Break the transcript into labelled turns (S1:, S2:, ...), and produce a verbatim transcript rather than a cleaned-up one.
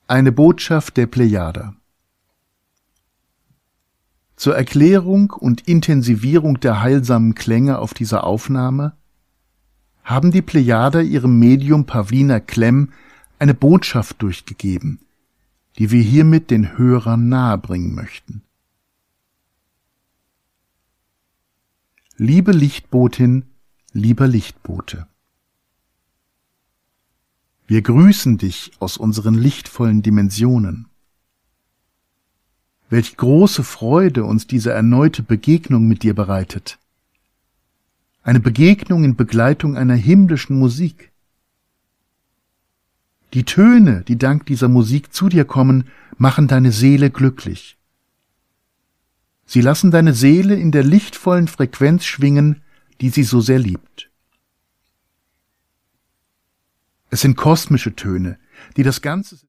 S1: Eine Botschaft der Plejader. Zur Erklärung und Intensivierung der heilsamen Klänge auf dieser Aufnahme haben die Plejader ihrem Medium Pawlina Klemm eine Botschaft durchgegeben, die wir hiermit den Hörern nahebringen möchten. Liebe Lichtbotin, lieber Lichtbote, wir grüßen dich aus unseren lichtvollen Dimensionen. Welch große Freude uns diese erneute Begegnung mit dir bereitet. Eine Begegnung in Begleitung einer himmlischen Musik. Die Töne, die dank dieser Musik zu dir kommen, machen deine Seele glücklich. Sie lassen deine Seele in der lichtvollen Frequenz schwingen, die sie so sehr liebt. Es sind kosmische Töne, die das ganze